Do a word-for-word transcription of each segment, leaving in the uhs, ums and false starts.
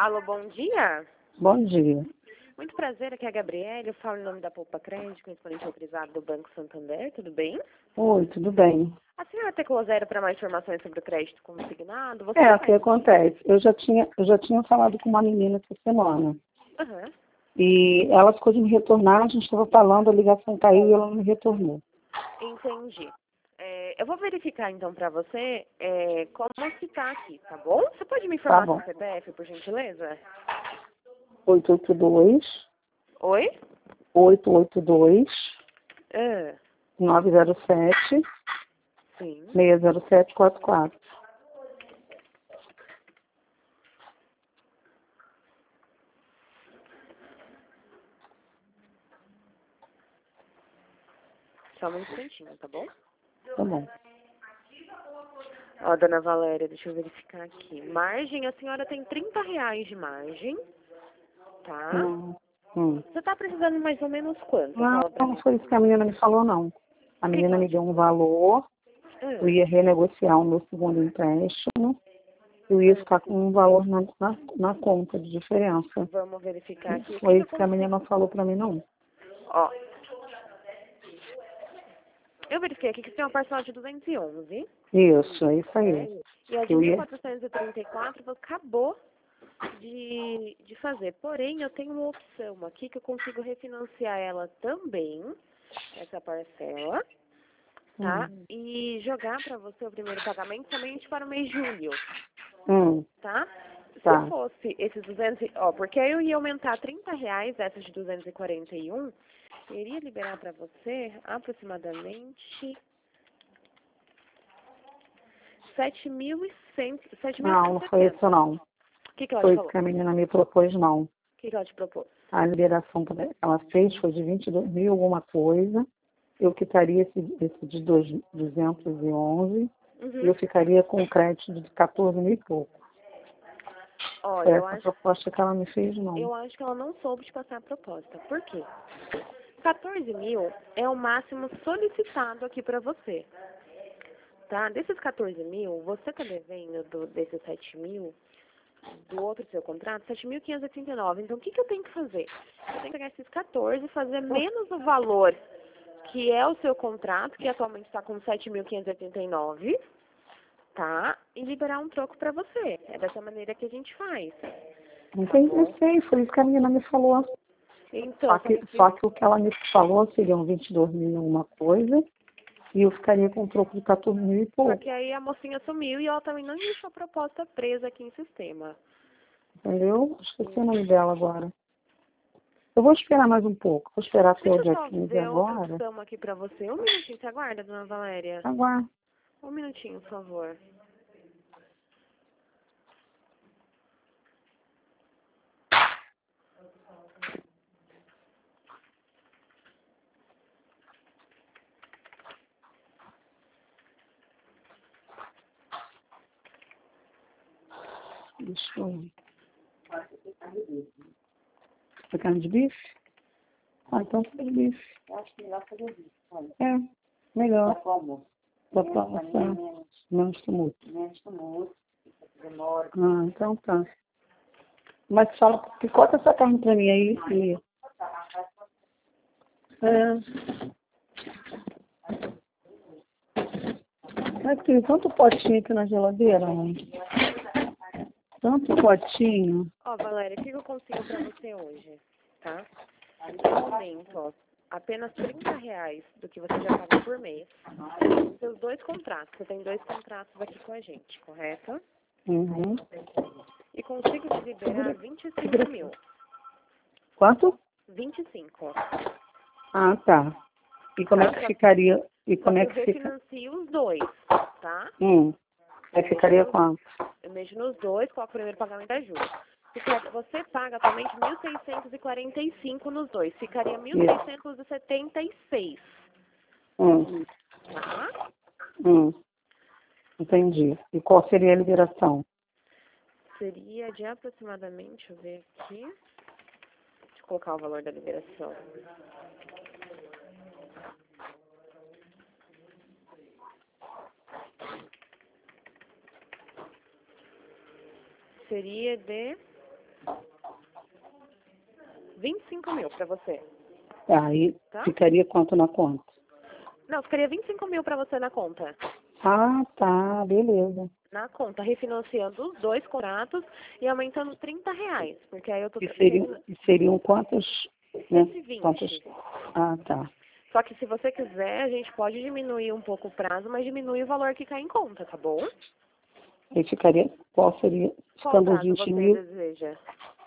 Alô, bom dia. Bom dia. Muito prazer, aqui é a Gabriela. Eu falo em nome da Poupa Crédito, correspondente autorizado do Banco Santander, tudo bem? Oi, tudo bem? A senhora teclou zero para mais informações sobre o crédito consignado? Você É, já o que acontece? Eu já tinha, eu já tinha falado com uma menina essa semana. Aham. E ela ficou de me retornar, a gente estava falando, a ligação caiu e ela não me retornou. Entendi. É, eu vou verificar então para você é, como se tá aqui, tá bom? Você pode me informar Tá bom. seu C P F, por gentileza? oito oito dois, Oi? oito oito dois, Ah, nove zero sete, sim. seis zero sete quatro quatro. Só um instantinho, tá bom? Tá bom. Ó, dona Valéria, deixa eu verificar aqui. Margem, a senhora tem trinta reais de margem, tá? Hum, hum. Você tá precisando mais ou menos quanto? Não, Fala pra não mim. foi isso que a menina me falou, não. A O que que menina ela me te... deu um valor, eu Ah, ia renegociar o meu segundo empréstimo, eu ia ah, ficar com um valor na, na, na conta de diferença. vamos verificar Não aqui. O que foi que eu isso que a menina consigo? falou pra mim, não. Ó, eu verifiquei aqui que tem uma parcela de duzentos e onze, Isso, é isso né? aí. E a de Eu mil ia. quatrocentos e trinta e quatro você acabou de, de fazer. Porém, eu tenho uma opção aqui que eu consigo refinanciar ela também, essa parcela, tá? Hum, E jogar para você o primeiro pagamento somente para o mês de julho, hum, tá? Se tá. fosse esses duzentos, e- ó, porque aí eu ia aumentar trinta reais, essas de duzentos e quarenta e um, eu iria liberar para você aproximadamente sete mil e cem, Não, não foi isso, sete mil cento e setenta. não. O que que ela te Foi isso falou? que a menina me propôs, não. O que que ela te propôs? A liberação que ela fez foi de vinte e dois mil alguma coisa. Eu quitaria esse, esse de dois- duzentos e onze e Uhum. eu ficaria com um crédito de quatorze mil e pouco. Foi Olha, eu essa acho, proposta que ela me fez, não. eu acho que ela não soube te passar a proposta. Por quê? quatorze mil é o máximo solicitado aqui para você, tá? Desses quatorze mil, você tá devendo do, desses sete mil, do outro seu contrato, sete mil quinhentos e oitenta e nove. Então, o que, que eu tenho que fazer? Eu tenho que pegar esses quatorze e fazer menos o valor que é o seu contrato, que atualmente está com sete mil quinhentos e oitenta e nove, tá? E liberar um troco para você. É dessa maneira que a gente faz, tá Entendi, eu bom? sei, foi isso que a menina me falou. Só Então, só que, que, só que o que ela me falou seriam vinte e dois mil e alguma coisa, e eu ficaria com um troco de quatorze mil e só pouco. que aí a mocinha sumiu e ela também não deixou a proposta presa aqui em sistema. Entendeu? Esqueci o nome dela agora. Eu vou esperar mais um pouco. Vou esperar até o Deixa eu dia só quinze ver outra agora. opção aqui pra você. Um minutinho, você aguarda, dona Valéria? Agora. Um minutinho, por favor. Deixa eu ver. Você carne de bife? Ah, então faz bife. É, melhor. Dá pra almoçar. Menos tumulto. Ah, então tá. Mas fala, picota essa carne pra mim aí, filha. É. Mas tem tanto potinho aqui na geladeira, mãe. Tanto potinho. Ó, Valéria, o que eu consigo pra você hoje, tá? No momento, ó, apenas trinta reais do que você já paga por mês. Seus dois contratos. Você tem dois contratos aqui com a gente, correto? Uhum. E consigo te liberar vinte e cinco mil. Quanto? vinte e cinco. Ah, tá. E como é Tá? que Só, ficaria? E só como que é eu que fica? refinancio os dois, tá? Hum. Aí Eu mexo ficaria nos, quanto? eu mexo nos dois, coloco o primeiro pagamento a juros. Fica- Você paga atualmente mil seiscentos e quarenta e cinco nos dois. Ficaria mil Isso. seiscentos e e setenta e seis, Hum. tá? Hum. Entendi. E qual seria a liberação? Seria de aproximadamente, deixa eu ver aqui. Deixa eu colocar o valor da liberação. Seria de vinte e cinco mil para você. Aí Tá? ficaria quanto na conta? Não, ficaria vinte e cinco mil para você na conta. Ah, tá, beleza. Na conta, refinanciando os dois contratos e aumentando trinta reais. Porque aí eu tô... E seriam, e seriam quantos? Né? cento e vinte. Quantos? Ah, tá. Só que se você quiser, a gente pode diminuir um pouco o prazo, mas diminui o valor que cai em conta, tá bom? Aí ficaria, qual seria? Qual Ficando prazo vinte você mil. deseja?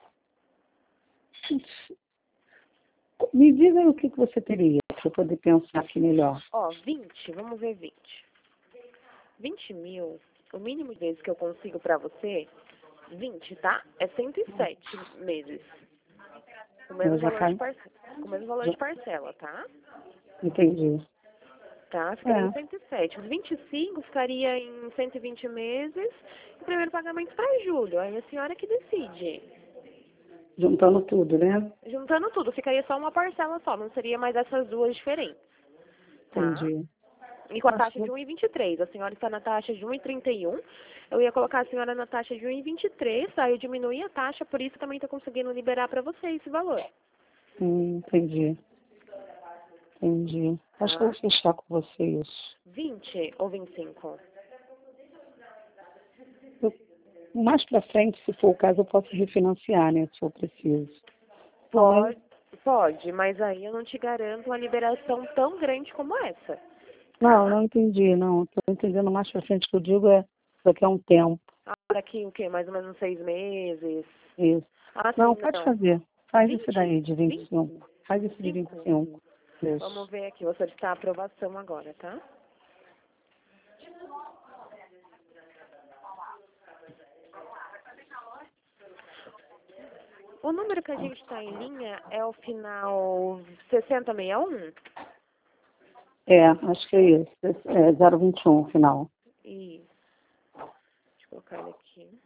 Me diga aí o que, que você teria, para eu poder pensar aqui melhor. Ó, vinte, vamos ver vinte. vinte mil, o mínimo de vezes que eu consigo pra você, vinte, tá? É cento e sete meses. Com o mesmo Eu já valor de caio. parcela, com o mesmo valor Já, de parcela, tá? entendi. Tá? Ficaria em É, cento e sete. Os vinte e cinco ficaria em cento e vinte meses. O primeiro pagamento para julho. Aí a senhora que decide. juntando tudo, né? Juntando tudo, ficaria só uma parcela só, não seria mais essas duas diferentes. Tá? Entendi. E com a taxa de Acho- um e vinte e três. A senhora está na taxa de um e trinta e um. Eu ia colocar a senhora na taxa de um e vinte e três, aí eu diminuí a taxa, por isso também estou conseguindo liberar para você esse valor. Hum, entendi. Entendi. Acho que eu Tá? vou fechar com vocês. vinte ou vinte e cinco? Eu, mais pra frente, se for o caso, eu posso refinanciar, né? Se for preciso. Pode. Pode, pode, mas aí eu não te garanto uma liberação tão grande como essa. Não, Tá? não entendi, não. Estou entendendo mais pra frente que eu digo é daqui a um tempo. Ah, daqui o quê? Mais ou menos seis meses? Isso. Ah, Não, sim, pode não. fazer. Faz esse vinte? daí de vinte e vinte e cinco. Faz esse de vinte e cinco. cinco. Vamos Isso. ver aqui, vou solicitar a aprovação agora, tá? O número que a gente está em linha é o final sessenta sessenta e um? É, acho que é isso. É zero vinte e um, final. Isso. Deixa eu colocar ele aqui.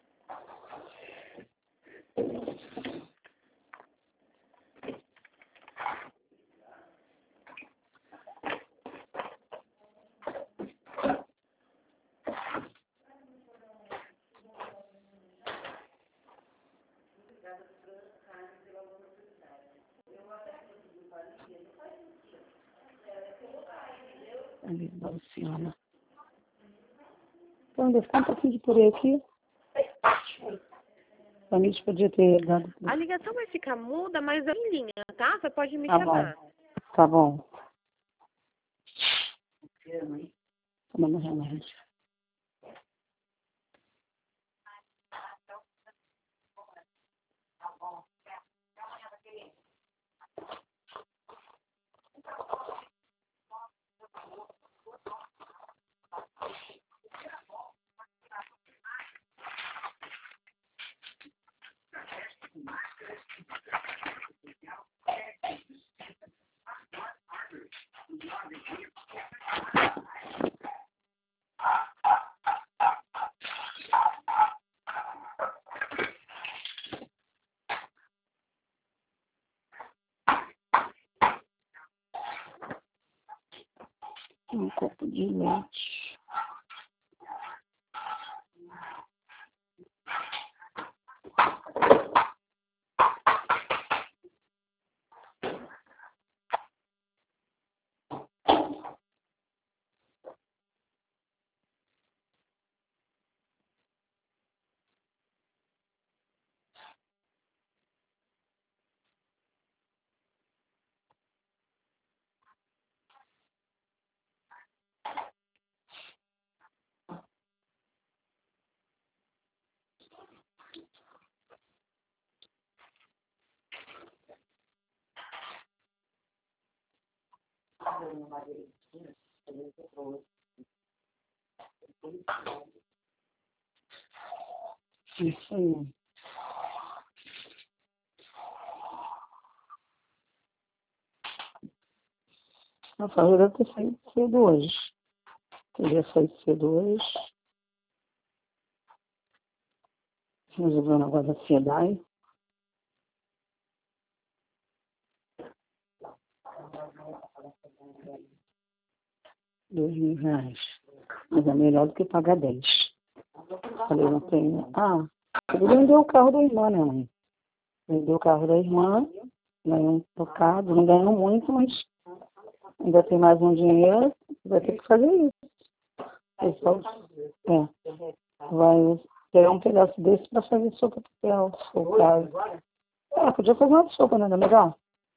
Ali, Luciana. Então, deve ficar um pouquinho de purê aqui. A gente podia ter dado... A ligação vai ficar muda, mas é em linha, tá? Você pode me Tá chamar. bom. Tá bom. Tomando remédio. Um copo de leite. Isso aí. A favor deve ter saído cedo hoje. Teria saído cedo hoje. Resolveu o negócio da SEDAI. Dois mil reais. Mas é melhor do que pagar dez. Falei, não tenho. Ah, ele vendeu o carro da irmã, né, mãe? Vendeu o carro da irmã. ganha um bocado, não ganha muito, mas ainda tem mais um dinheiro, vai ter que fazer isso. Pessoal, é, vai pegar um pedaço desse para fazer sopa de papel, se for o caso. É, podia fazer uma sopa, não é legal?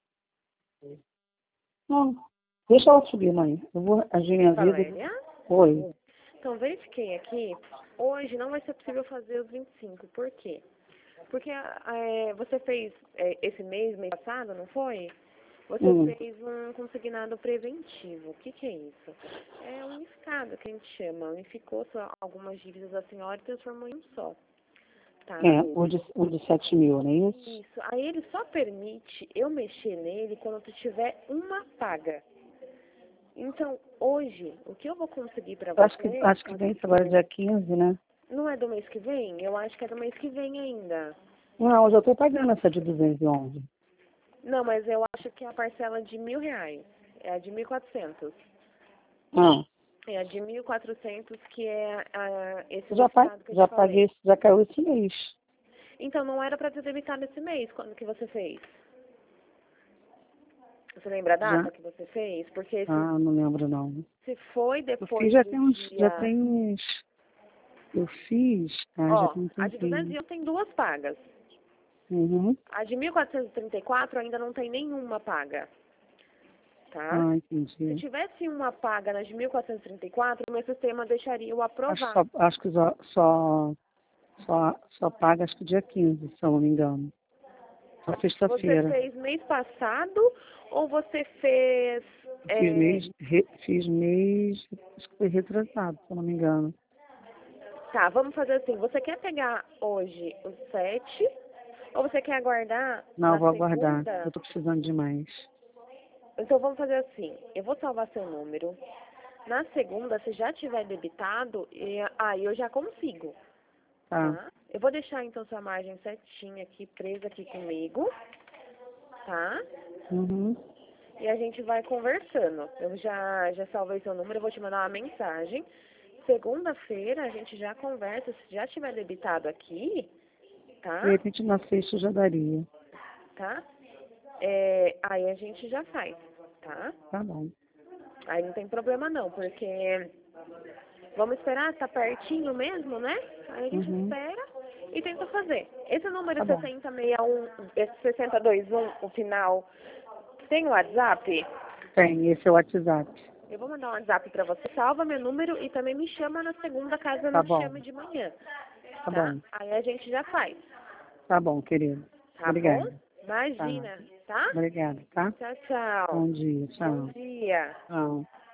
Não, deixa ela subir, mãe. Eu vou agir minha vida. Valéria? Oi. Então, verifiquei aqui. Hoje não vai ser possível fazer os vinte e cinco. Por quê? Porque é, você fez é, esse mês, mês passado, não foi? Você Hum. fez um consignado preventivo. O que, que é isso? É um unificado que a gente chama. Unificou só algumas dívidas da senhora e transformou em um só. Tá? É, o de, o de sete mil, não é isso? Isso. Aí ele só permite eu mexer nele quando tu tiver uma paga. Então, hoje, o que eu vou conseguir pra você... Acho que, acho que vem agora dia quinze, né? Não é do mês que vem? Eu acho que é do mês que vem ainda. Não, eu já estou pagando essa de duzentos e onze. Não, mas eu acho que é a parcela de mil reais. É a de mil e quatrocentos. Ah, É a de mil e quatrocentos que é a, esse já, pa, unificado que eu já te falei. paguei, já caiu esse mês. Então, não era pra ter debitado esse mês, quando que você fez? Você lembra a data Já? que você fez? Porque se, Ah, não lembro não. se foi Eu depois fiz já do tem uns, dia... já tem uns, eu fiz, ah, já Ó, tem um a de duzentos tempinho. e um tem duas pagas. Uhum. A de mil quatrocentos e trinta e quatro ainda não tem nenhuma paga. Tá? Ah, Se entendi. tivesse uma paga na de mil quatrocentos e trinta e quatro, o meu sistema deixaria eu Acho, aprovar. só, acho que só, só, só, só paga acho que dia quinze, se eu não me engano. Só Você sexta-feira. fez mês passado ou você fez... Fiz é, mês, re, fiz mês, acho que foi retrasado, se eu não me engano. Tá, vamos fazer assim. Você quer pegar hoje os sete ou você quer aguardar Não, eu na vou aguardar. segunda? Eu tô precisando de mais. Então vamos fazer assim. Eu vou salvar seu número. Na segunda, se já tiver debitado, e, aí eu já consigo. Tá. Tá? Eu vou deixar então sua margem certinha aqui, presa aqui comigo, tá? Uhum. E a gente vai conversando. Eu já, já salvei seu número, eu vou te mandar uma mensagem. Segunda-feira a gente já conversa, se já tiver debitado aqui, tá? De repente na sexta já daria. Tá? É, aí a gente já faz, tá? Tá bom. Aí não tem problema não, porque vamos esperar, tá pertinho mesmo, né? Aí a gente Uhum. espera e tenta fazer. Esse número Tá bom. sessenta e seis um, esse sessenta e dois um, o final, tem o WhatsApp? Tem, esse é o WhatsApp. Eu vou mandar um WhatsApp pra você, salva meu número e também me chama na segunda, caso eu Tá não te bom. chame de manhã, Tá tá? bom. Aí a gente já faz, Tá bom, querido. tá bom? Obrigada. Tá. Imagina, tá? Obrigada, tá? Tchau, tchau. Bom dia. Tchau. Bom dia. Tchau.